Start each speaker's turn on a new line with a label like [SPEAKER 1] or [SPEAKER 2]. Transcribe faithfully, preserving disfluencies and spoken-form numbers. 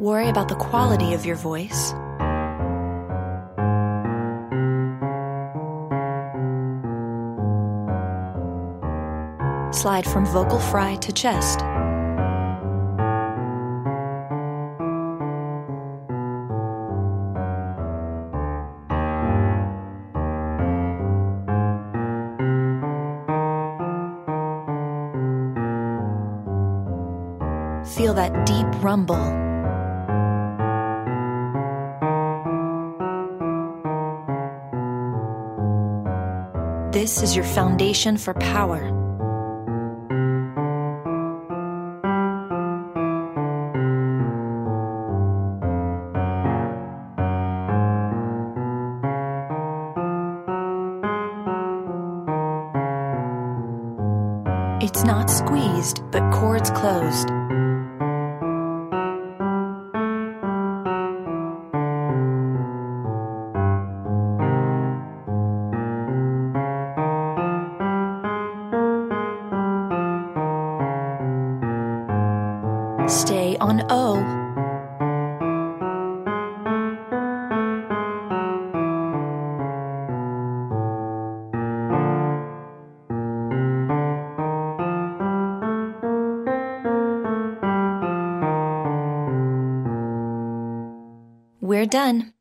[SPEAKER 1] worry about the quality of your voice. Slide from vocal fry to chest. Feel that deep rumble. This is your foundation for power. It's not squeezed, but cords closed. Stay on O. We're done.